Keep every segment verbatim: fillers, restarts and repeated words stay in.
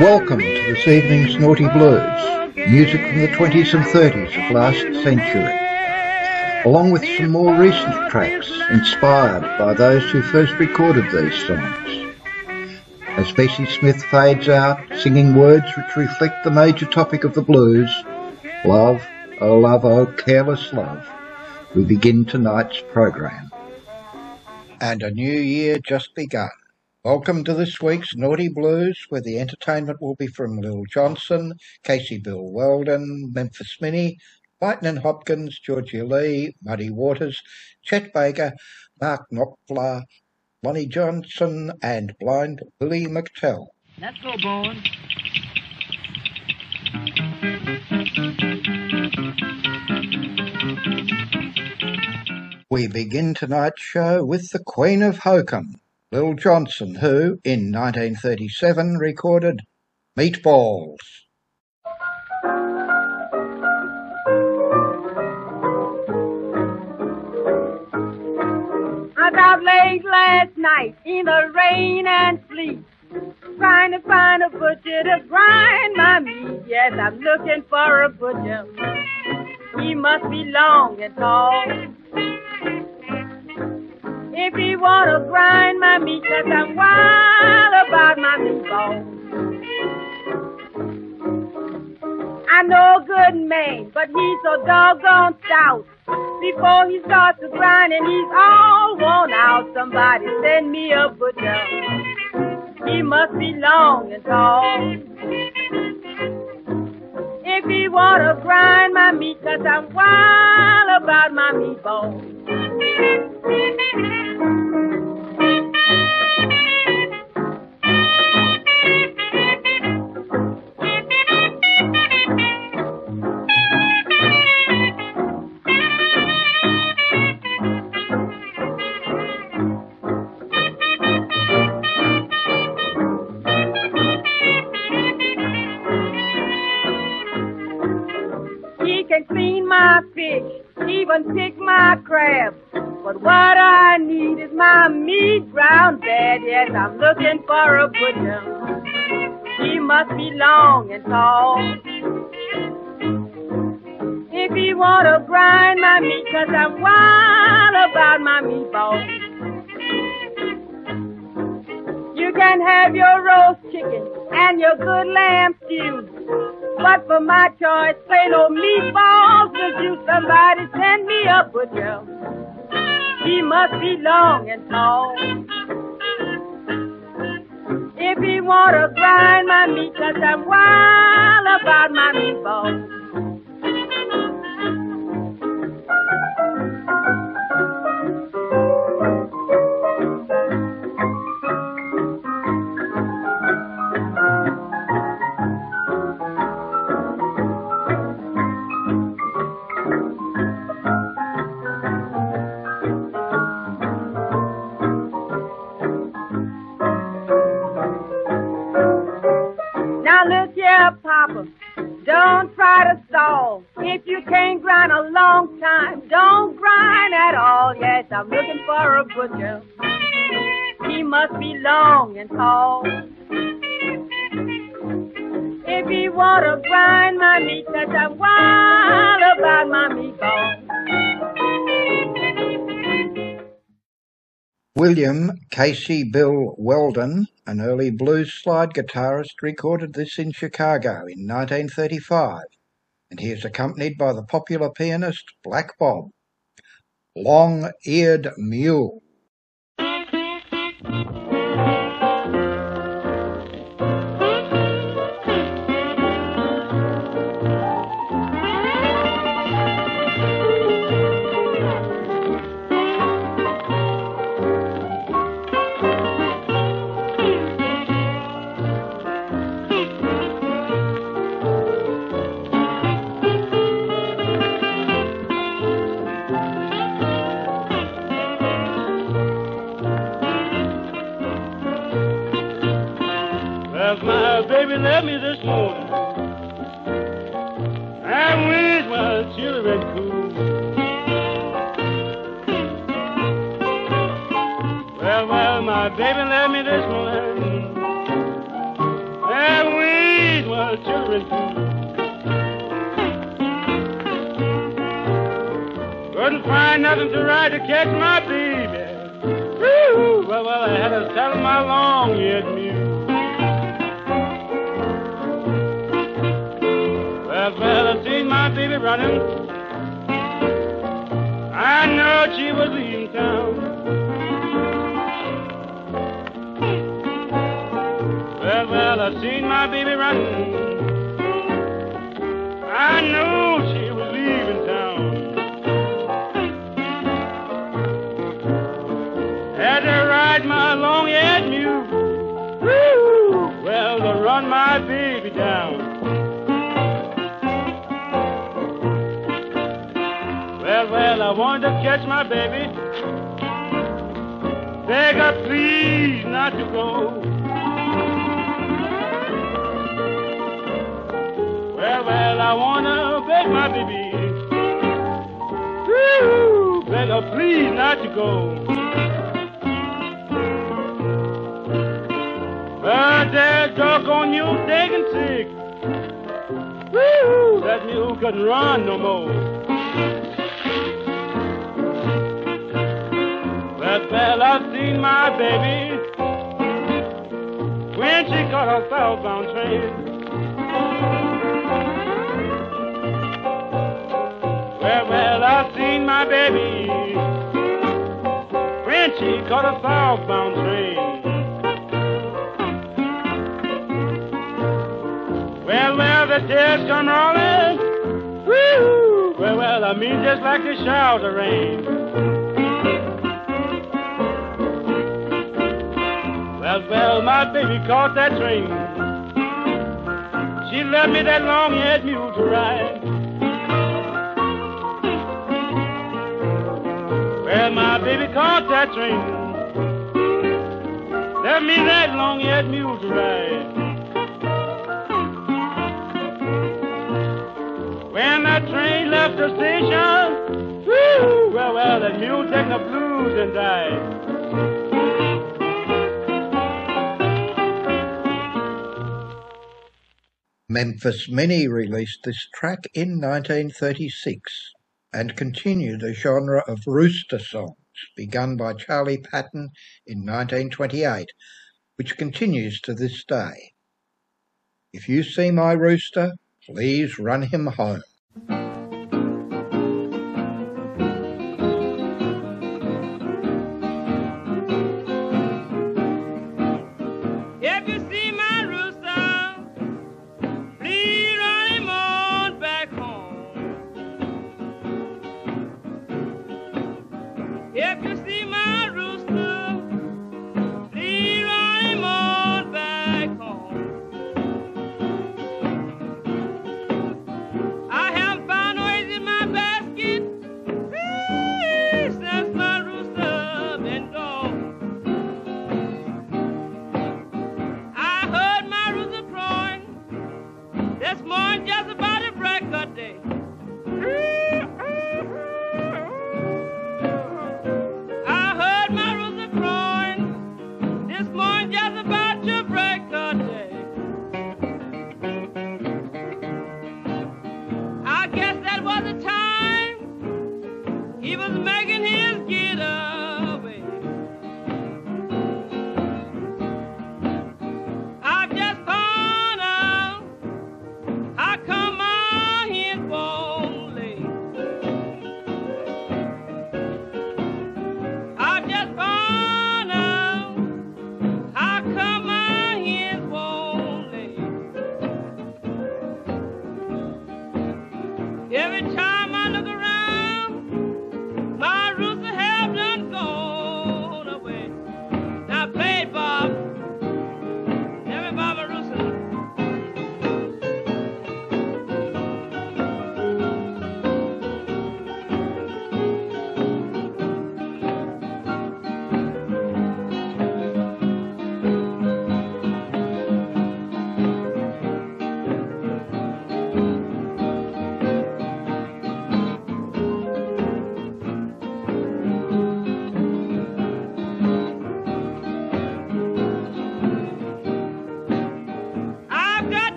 Welcome to this evening's Naughty Blues, music from the twenties and thirties of last century, along with some more recent tracks inspired by those who first recorded these songs. As Bessie Smith fades out, singing words which reflect the major topic of the blues, love, oh love, oh careless love, we begin tonight's program. And a new year just begun. Welcome to this week's Naughty Blues, where the entertainment will be from Lil Johnson, Casey Bill Weldon, Memphis Minnie, Lightnin' Hopkins, Georgia Lee, Muddy Waters, Chet Baker, Mark Knopfler, Lonnie Johnson, and Blind Willie McTell. Let's go, Bowen. We begin tonight's show with the Queen of Hokum, Lil Johnson, who, in nineteen thirty-seven, recorded Meatballs. I got late last night in the rain and sleet, trying to find a butcher to grind my meat. Yes, I'm looking for a butcher. He must be long and tall. If he wanna grind my meat, 'cause I'm wild about my meatballs. I know a good man, but he's so doggone stout. Before he starts to grind and he's all worn out, somebody send me a butcher. He must be long and tall. If he wanna grind my meat, 'cause I'm wild about my meatballs. He can clean my fish, even pick my crab. But what I need is my meat ground bad. Yes, I'm looking for a butcher. He must be long and tall. If he wanna grind my meat, 'cause I'm wild about my meatballs. You can have your roast chicken and your good lamb stew, but for my choice, plain old meatballs with you. Somebody send me a butcher. He must be long and tall. If he wanna grind my meat, 'cause I'm wild about my meatballs. Papa, don't try to stall. If you can't grind a long time, don't grind at all. Yes, I'm looking for a butcher. He must be long and tall. If he wanna grind my meat, 'cause I'm wild about my meatballs. William Casey Bill Weldon, an early blues slide guitarist, recorded this in Chicago in nineteen thirty-five, and he is accompanied by the popular pianist Black Bob. Long-Eared Mule. My baby left me this morning. I wish my children cool. Well, well, my baby left me this morning. I wish was children too. Couldn't find nothing to ride to catch my baby. Woo! Well, well, I had to saddle my long-eared mule. Well, well, I seen my baby running. I know she was leaving town. Well, well, I seen my baby running. I know she was leaving town. Had to ride my long-eared mule. Woo! Well, to run my baby down. Well, well, I wanted to catch my baby. Beg her, please, not to go. Well, well, I wanna beg my baby. Woo! Beg her, please, not to go. But that doggone mule taking sick. Woo! That mule couldn't run no more. Well, well, I seen my baby when she caught her southbound train. Well, well, I seen my baby when she caught a southbound train. Well, well, the tears come rolling. Woo! Well, well, I mean just like a shower of rain. Well, well, my baby caught that train. She left me that long-haired mule to ride. Well, my baby caught that train. Left me that long-haired mule to ride. When that train left the station, woo, well, well, that mule took the blues and died. Memphis Mini released this track in nineteen thirty-six and continued a genre of rooster songs begun by Charlie Patton in nineteen twenty-eight, which continues to this day. If you see my rooster, please run him home. If you see my rooster, please run him on back home. If you see my rooster, please run him on back home. I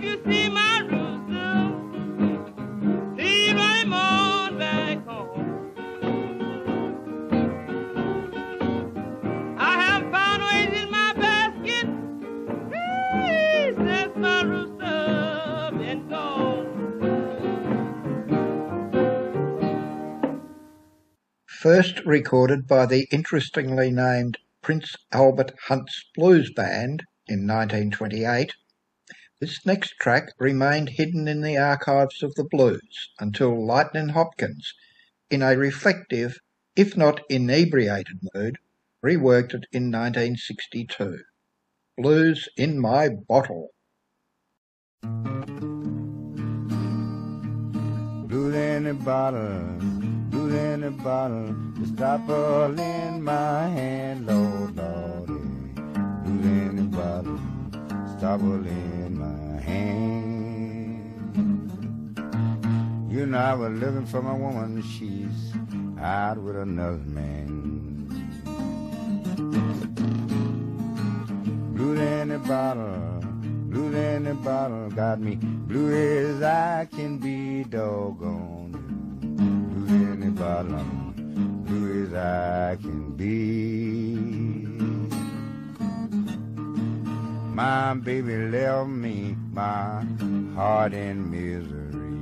if you see my rooster, please run him on back home. I have found ways in my basket since my rooster been gone. First recorded by the interestingly named Prince Albert Hunt's Blues Band in nineteen twenty-eight, this next track remained hidden in the archives of the blues until Lightnin' Hopkins, in a reflective, if not inebriated mood, reworked it in nineteen sixty-two. Blues in My Bottle. Blues in a bottle, blues in a bottle, the stopper in my hand, Lord, Lord. Blues in a bottle, stopper in my hand. You know I was looking for my woman, she's out with another man. Blues in a bottle, blues in a bottle, got me blue as I can be, doggone. Blues in a bottle, I'm blue as I can be. My baby left me, my heart in misery.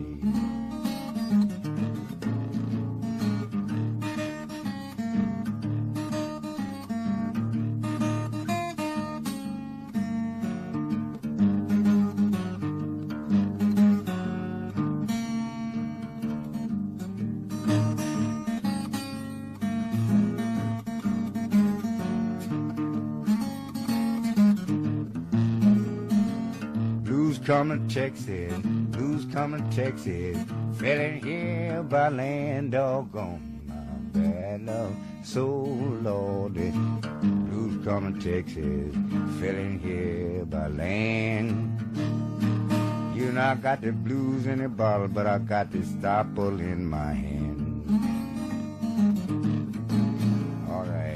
Coming Texas, blues coming Texas, feeling here by land, doggone my bad love, so lordy. Blues coming Texas, feeling here by land. You know I got the blues in a bottle, but I got the stopple in my hand. All right.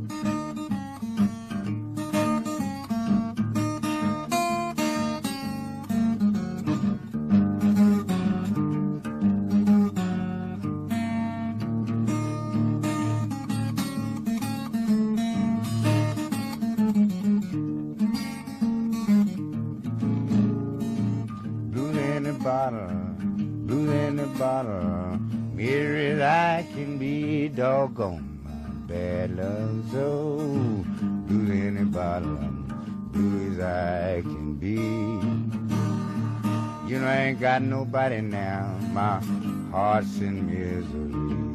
Blues in a bottle, mirror as I can be, doggone my bad love, so blues in a bottle, I'm blue as I can be. You know I ain't got nobody now, my heart's in misery.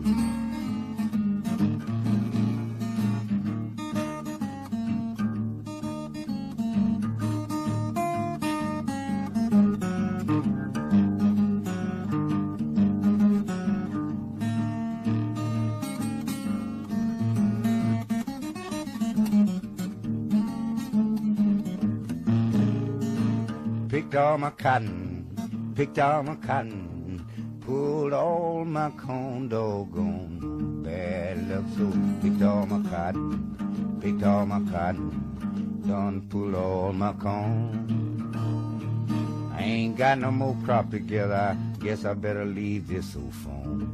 Picked all my cotton, picked all my cotton, pulled all my corn, doggone bad luck. So picked all my cotton, picked all my cotton, done pulled all my corn. I ain't got no more crop together, I guess I better leave this old phone.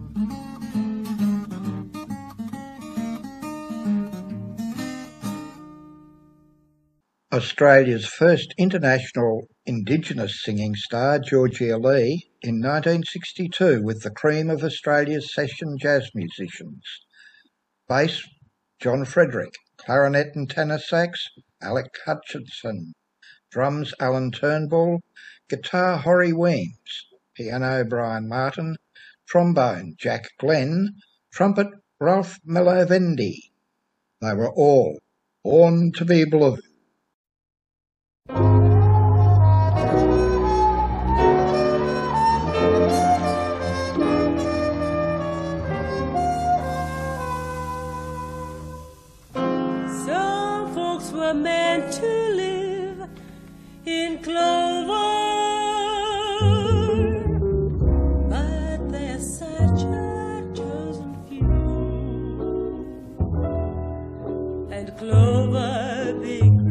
Australia's first international Indigenous singing star, Georgia Lee, in nineteen sixty-two with the cream of Australia's session jazz musicians. Bass, John Frederick. Clarinet and tenor sax, Alec Hutchinson. Drums, Alan Turnbull. Guitar, Horry Weems. Piano, Brian Martin. Trombone, Jack Glenn. Trumpet, Ralph Melovendi. They were all born to be blue. Some folks were meant to live in clover, but they're such a chosen few, and clover being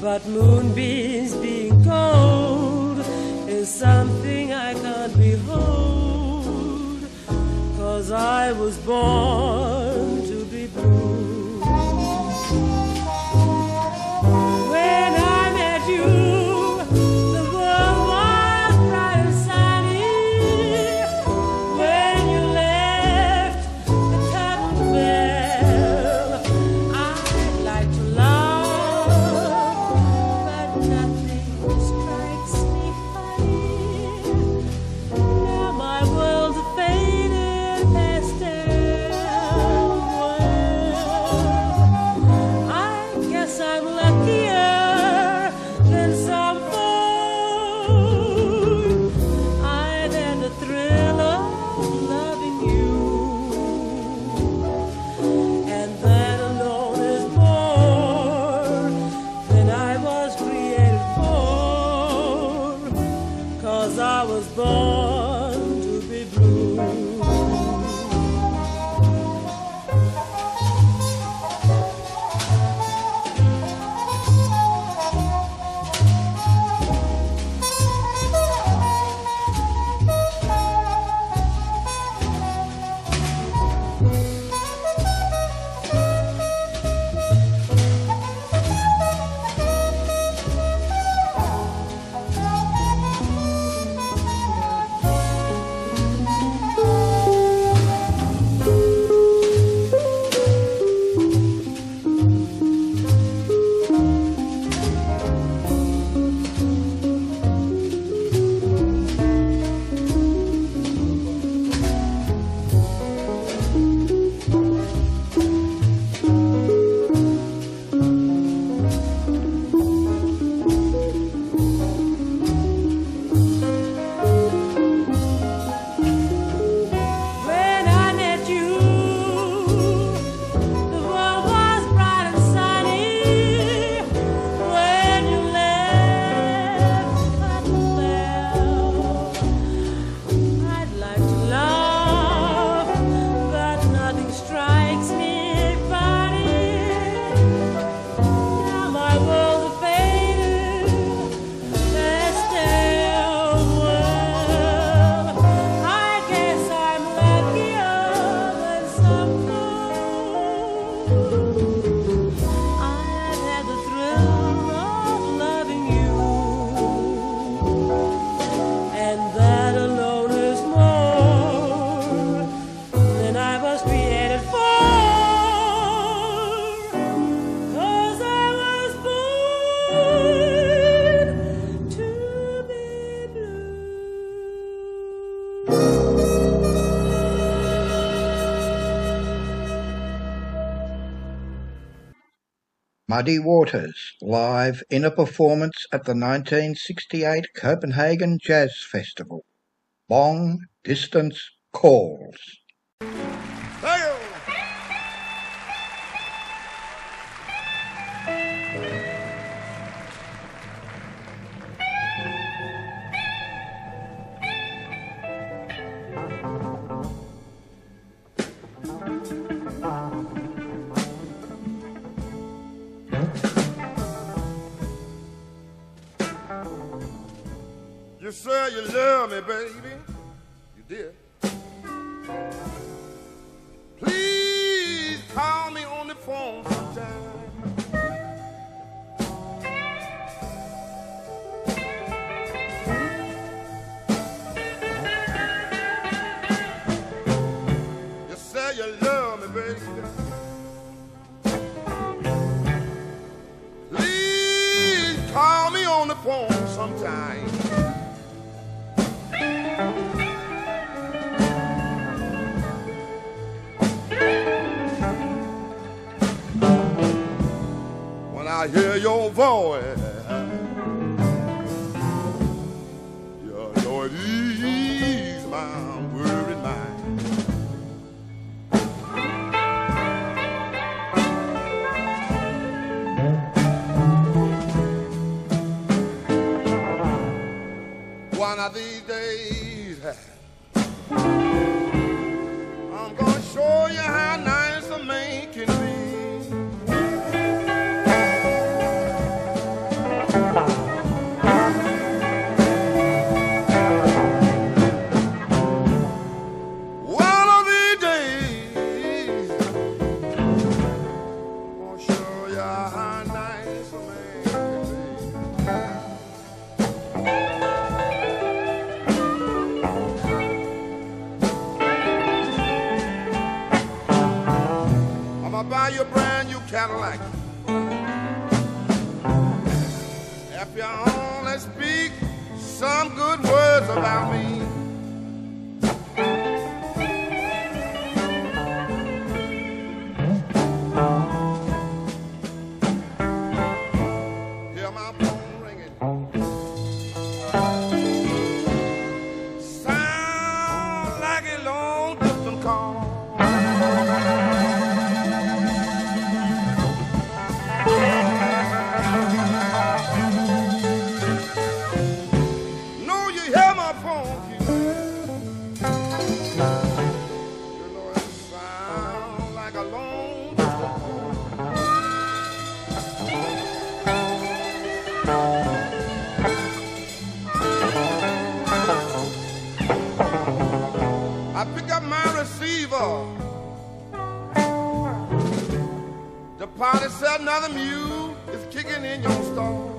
But moonbeams being cold is something I can't behold, 'cause I was born to be blue. When I met you, the world was bright and sunny. When you left, the curtain fell. I'd like to laugh, but nothing strikes me funny. Now my world's a faded pastel. Well, I guess I'm luckier than some fool. I've had the thrill of loving you, and that alone is more than I was created for, 'cause I was born to be blue. When I met you, the world was bright and sunny. When you left, the curtain fell. I'd like to laugh, but nothing strikes me funny. Now my world's a faded pastel. Well, I guess I'm luckier than some fool. I've had the thrill of loving you, and that alone is more than I was created for, 'cause I was born to be blue. Muddy Waters, live in a performance at the nineteen sixty-eight Copenhagen Jazz Festival. Long Distance Calls. You say you love me, baby. You did. Please call me on the phone sometime. You say you love me, baby. Please call me on the phone sometime. When I hear your voice, your Lord, ease my worried mind. One of these days, I'm gonna show you how nice a man can be. buy you a brand new Cadillac. If you only speak some good words about me. Hear my phone ringing. Sound like a long distance call. I pick up my receiver. The party said another mule is kicking in your stall.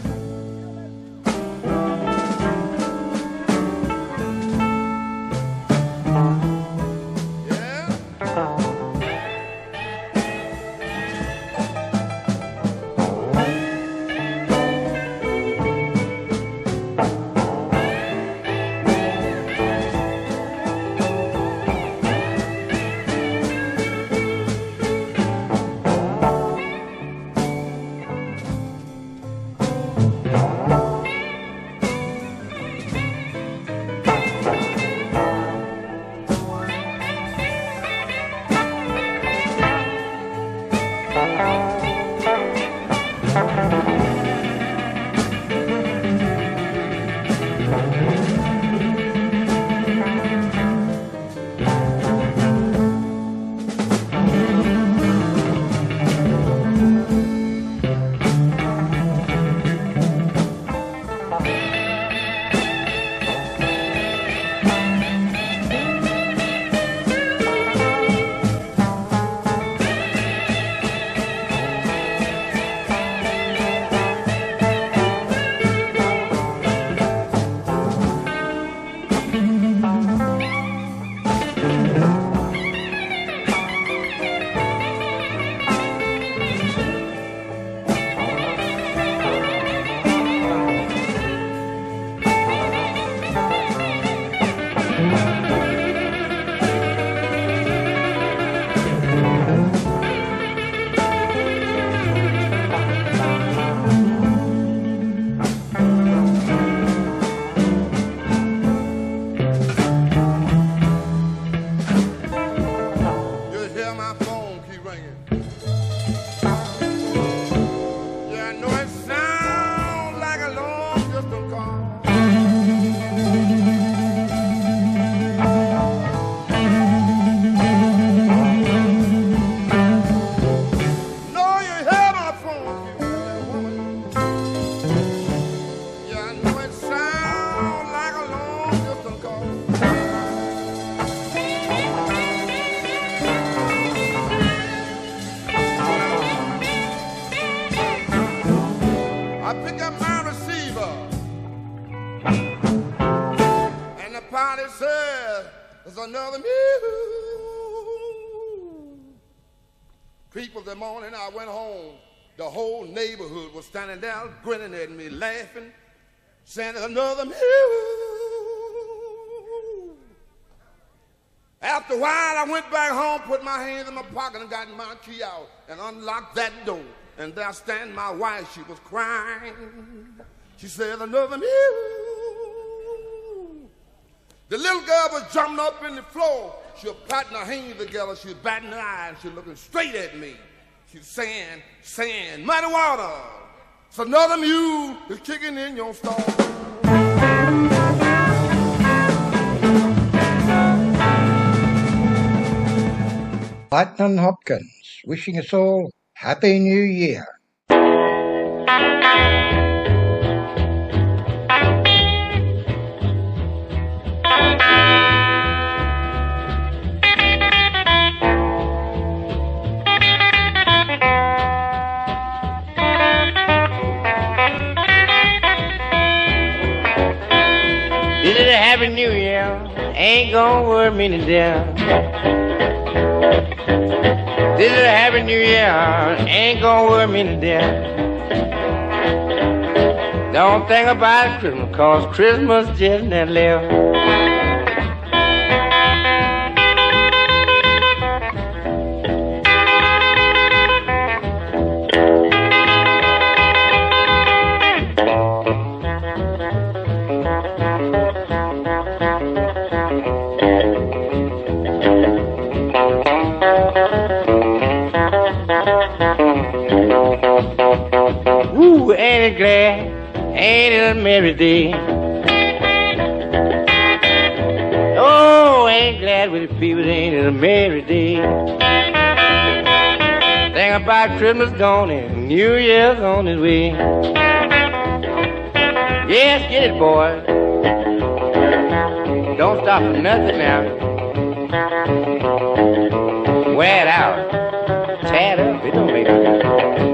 Another mule. People, the morning I went home, the whole neighborhood was standing there grinning at me, laughing, saying another mule. After a while, I went back home, put my hands in my pocket and got my key out and unlocked that door. And there stand my wife, she was crying. She said another mule. The little girl was jumping up in the floor. She was patting her hands together. She was batting her eyes. She was looking straight at me. She was saying, saying, muddy water. It's another mule is kicking in your stall. Lightnin' Hopkins, wishing us all Happy New Year. This is a Happy New Year, ain't gonna worry me to death. This is a happy new year, ain't gonna worry me to death. Don't think about Christmas, cause Christmas just never left. Ooh, ain't it glad? Ain't it a merry day? Oh, ain't glad with the people, ain't it a merry day? Think about Christmas gone and New Year's on his way. Yes, get it, boy. Don't stop for nothing now. Wear it out. Tear it up. It don't make no difference.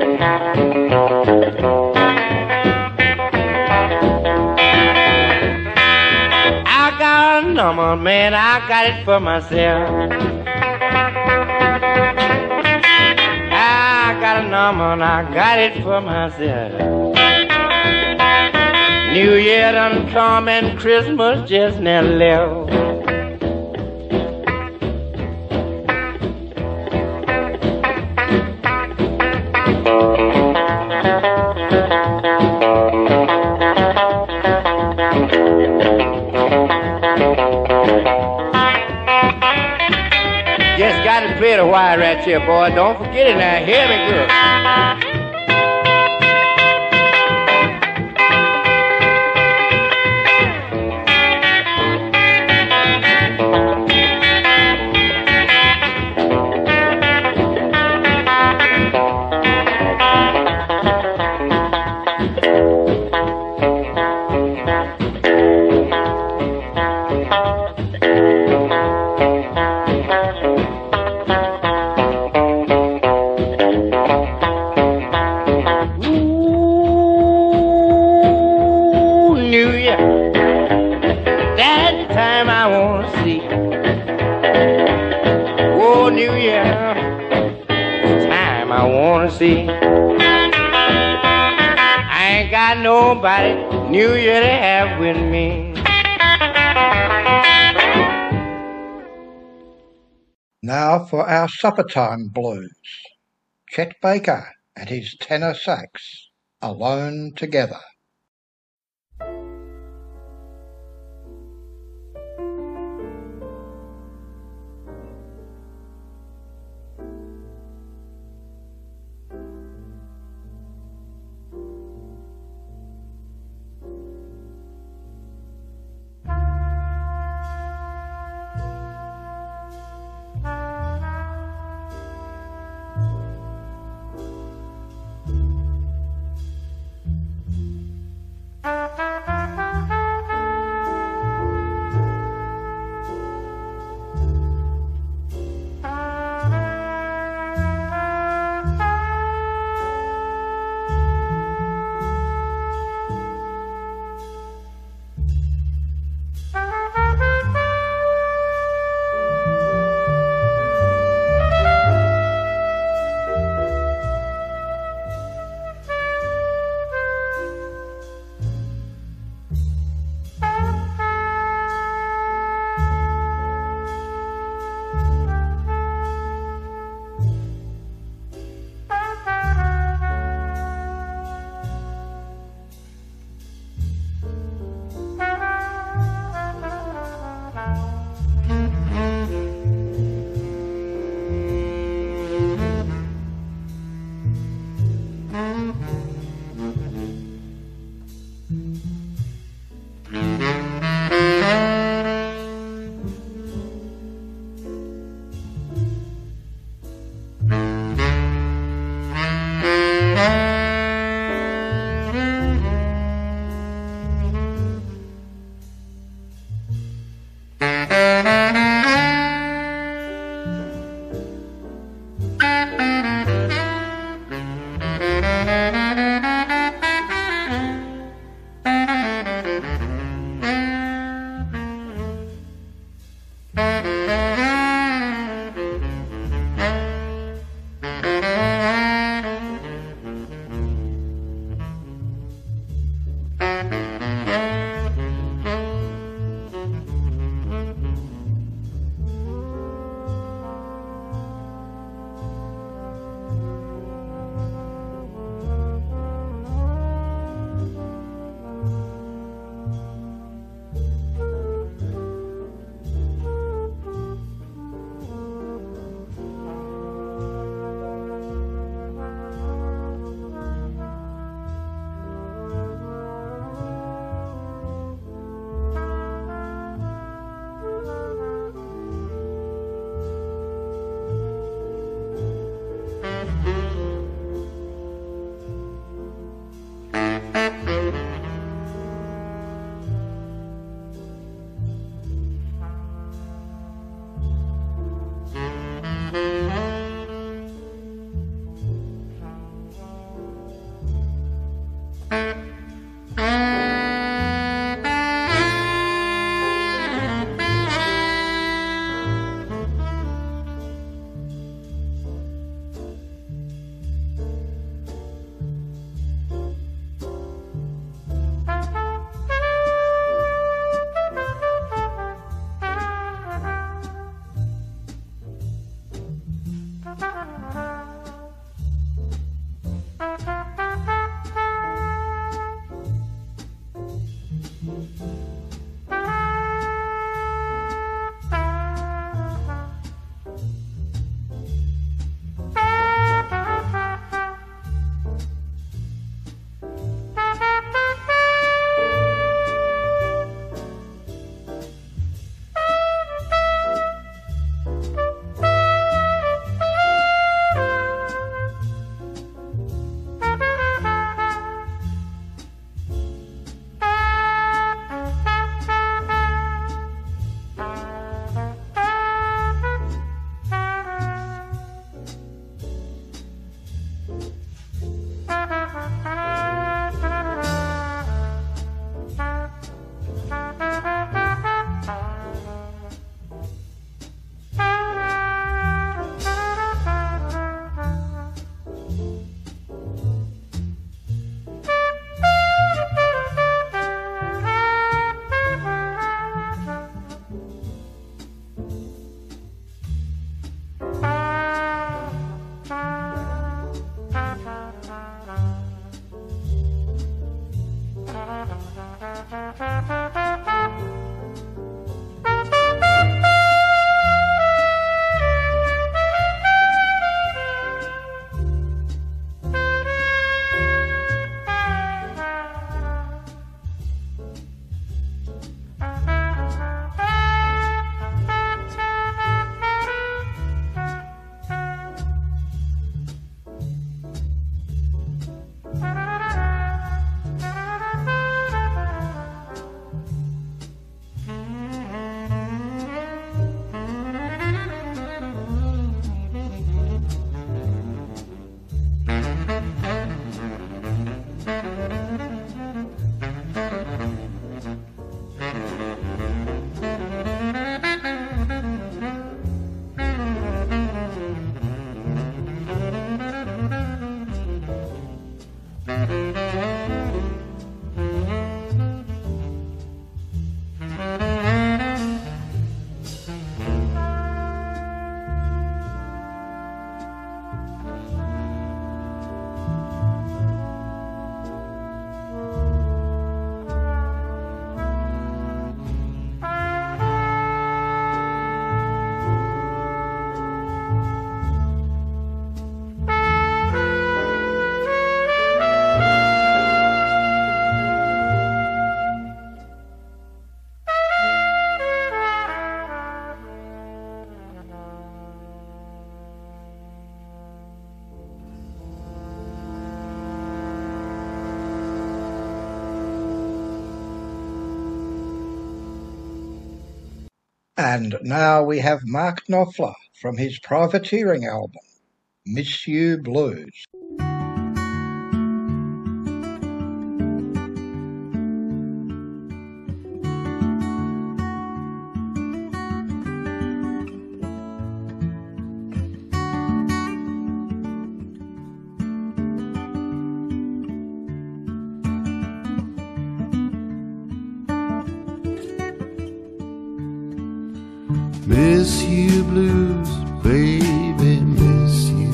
I got a number, man, I got it for myself. I got a number and I got it for myself. New Year done come and Christmas just never left. Just got to play the wire right here, boy. Don't forget it now. Hear me good. New Year, time I wanna see. I ain't got nobody New Year to have with me. Now for our supper time blues. Chet Baker and his tenor sax, Alone Together. And now we have Mark Knopfler from his Privateering album, Miss You Blues. Miss you blues, baby, miss you.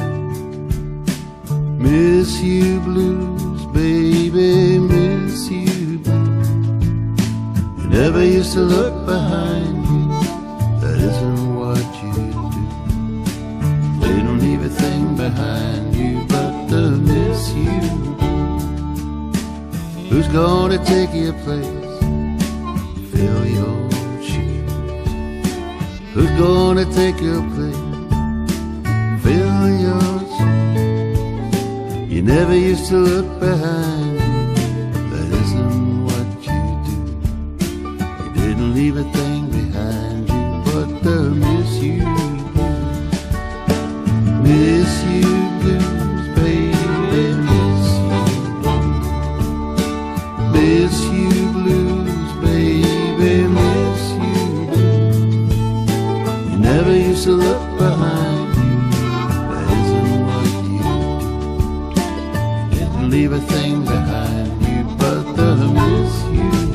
Miss you blues, baby, miss you blues. You never used to look behind you, that isn't what you do. They don't leave a thing behind you but the miss you blues. Who's gonna take your place, fill your Who's gonna take your place, fill your shoes? You never used to look behind you, that isn't what you do. You didn't leave a thing behind you but the miss you blues. Miss you blues, baby, miss you. Miss you blues, baby, miss you. Never used to look behind you, that isn't what you do. You didn't leave a thing behind you but the miss you.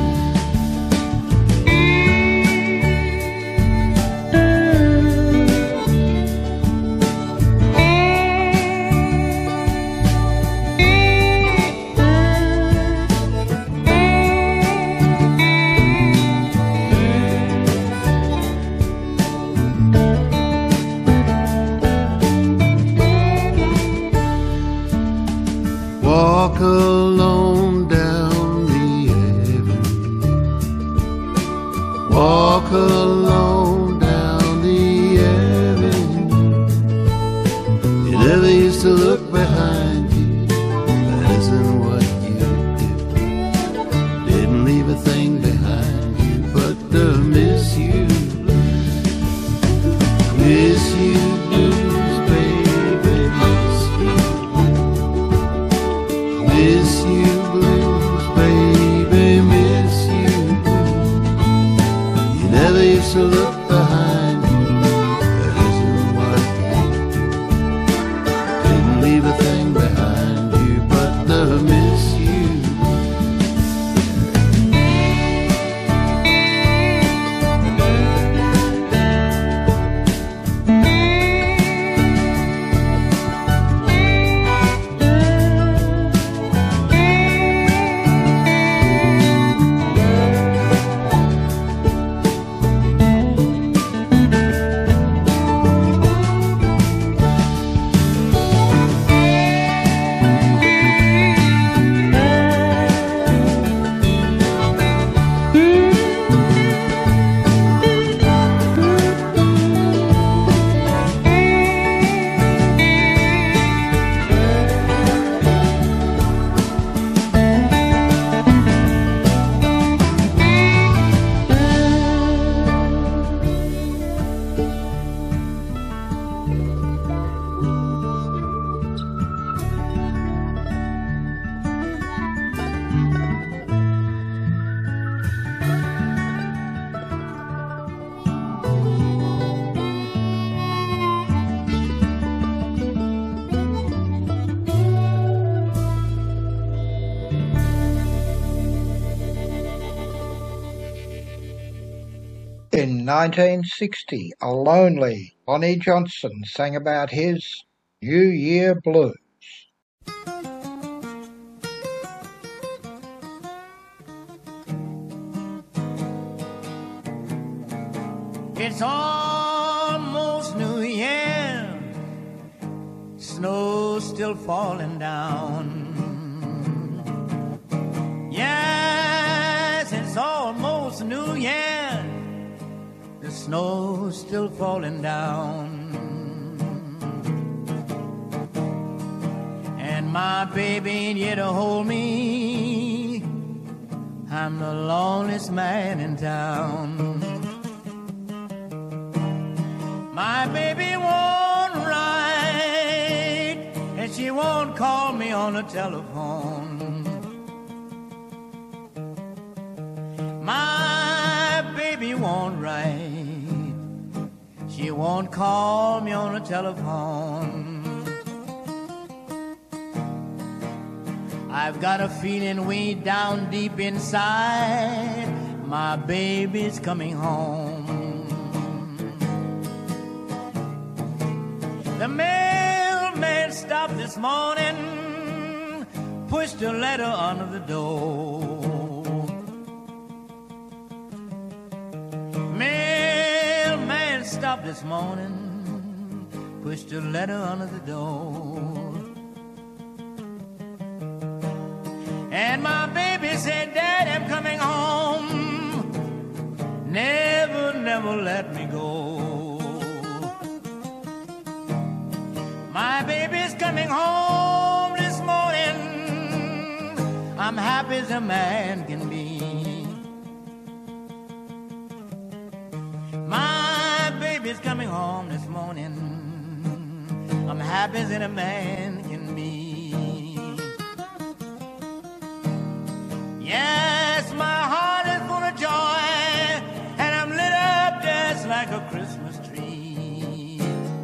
Walk alone down the avenue. Walk alone down the avenue. You never used to look behind you, that isn't what you do. Didn't leave a thing behind you but the miss you blues. Miss you blues, baby, miss you. Miss you blues, baby, miss you blues. You never used to look behind you, that isn't what you do. Didn't leave a thing behind you but the miss you In nineteen sixty, a lonely Bonnie Johnson sang about his New Year Blues. It's almost New Year, snow's still falling down. Yes, it's almost New Year, the snow's still falling down. And my baby ain't here to hold me, I'm the loneliest man in town. My baby won't write, and she won't call me on the telephone. My baby won't write, she won't call me on the telephone. I've got a feeling way down deep inside, my baby's coming home. The mailman stopped this morning, pushed a letter under the door. Mailman stopped this morning, pushed a letter under the door. And my baby said, Dad, I'm coming home. Never, never let me go. My baby's coming home this morning. I'm happy as a man can be. My baby's coming home this morning. I'm happy as a man can be. Yes, my heart is full of joy, and I'm lit up just like a Christmas tree.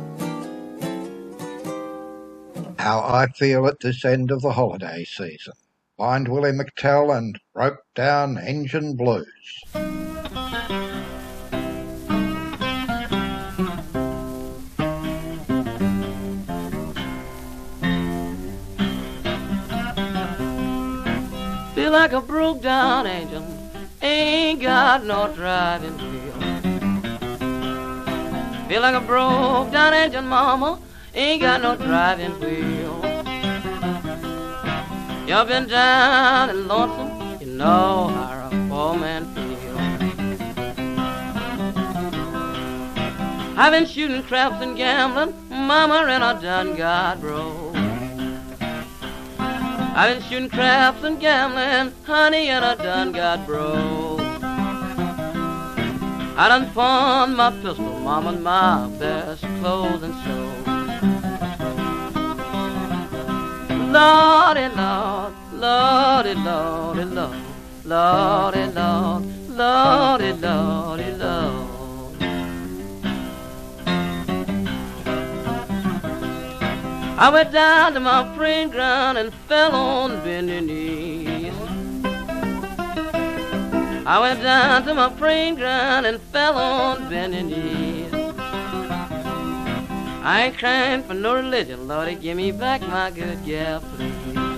How I feel at this end of the holiday season. Find Willie McTell and Broke Down Engine Blues. Feel like a broke down engine, ain't got no driving wheel. Feel like a broke down engine, mama, ain't got no driving wheel. You've been down and lonesome, you know how a poor man feels. I've been shooting craps and gambling, mama, and I done got broke. I've been shooting craps and gambling, honey, and I done got broke. I done pawned my pistol, mama, and my best clothes and so. Lordy, Lord, Lordy, Lordy, Lord, Lordy, Lord, Lordy, Lordy, Lord. I went down to my praying ground and fell on bending knees. I went down to my praying ground and fell on bending knees. I ain't crying for no religion, Lordy, give me back my good gal, please.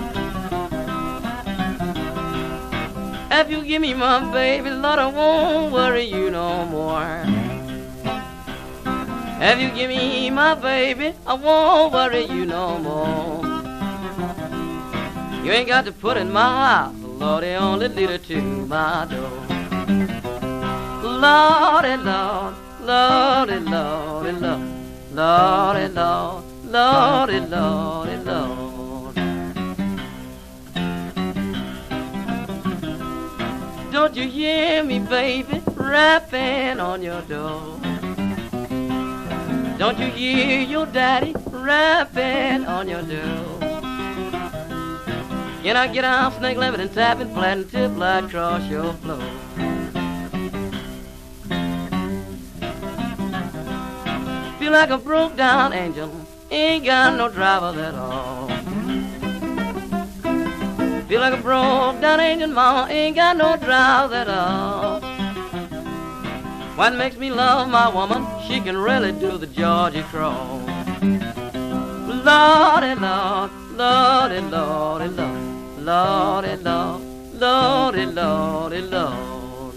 If you give me my baby, Lord, I won't worry you no more. If you give me my baby, I won't worry you no more. You ain't got to put in my house, Lordy, only lead her to my door. Lordy, Lord, Lordy, Lordy, Lord, Lordy, Lord, Lordy, Lordy, Lord. Don't you hear me, baby, rapping on your door? Don't you hear your daddy rapping on your door? Can I get out, snake living and tapping, flat and tip light across your floor? Feel like a broke down engine, ain't got no driver at all. Feel like a broke down engine, mama, ain't got no driver at all. What makes me love my woman? She can really do the Georgia crawl. Lordy, Lord, Lordy, Lordy, Lord, Lordy, Lord, Lordy, Lordy, Lord.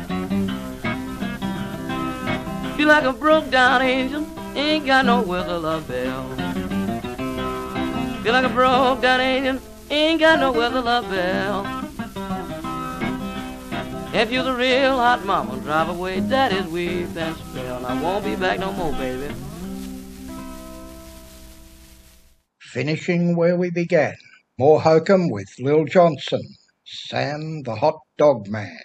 Feel like a broke down angel, ain't got no whistle or bell. Feel like a broke down angel, ain't got no whistle or bell. If you're the real hot mama, drive away daddy's weep and spell. I won't be back no more, baby. Finishing where we began. More hokum with Lil Johnson, Sam the Hot Dog Man.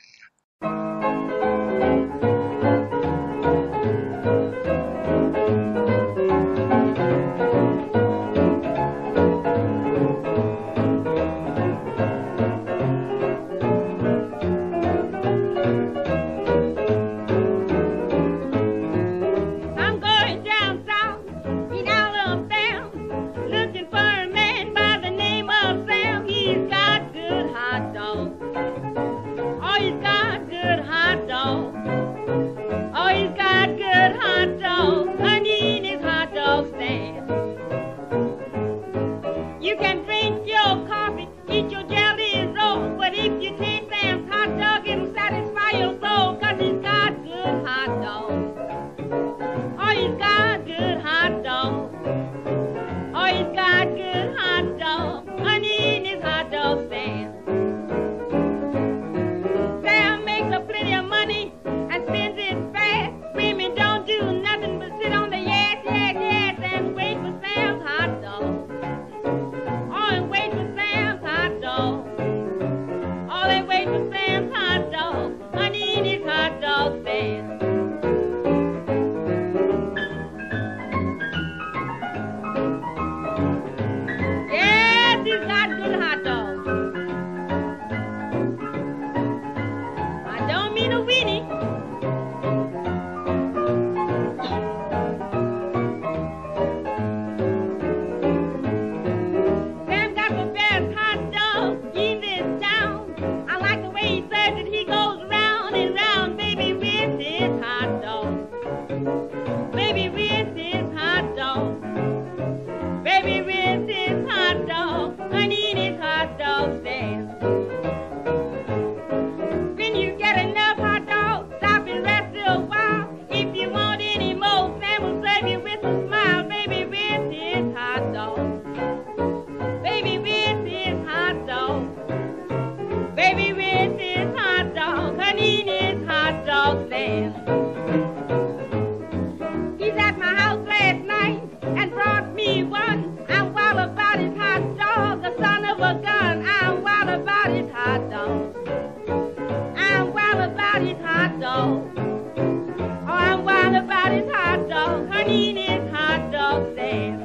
eating his hot dog stand.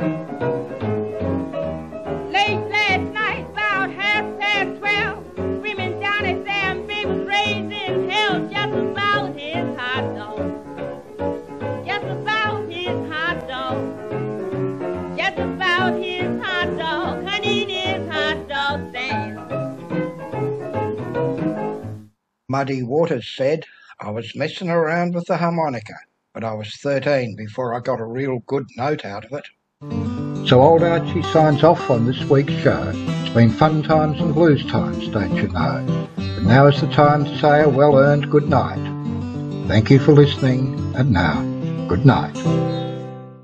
Late last night, about half past twelve, screaming down at Sam Bay was raised in hell just about his hot dog. Just about his hot dog. Just about his hot dog. Honey, his hot dog stand. Muddy Waters said, I was messing around with the harmonica, but I was thirteen before I got a real good note out of it. So old Archie signs off on this week's show. It's been fun times and blues times, don't you know? But now is the time to say a well-earned good night. Thank you for listening, and now, good night.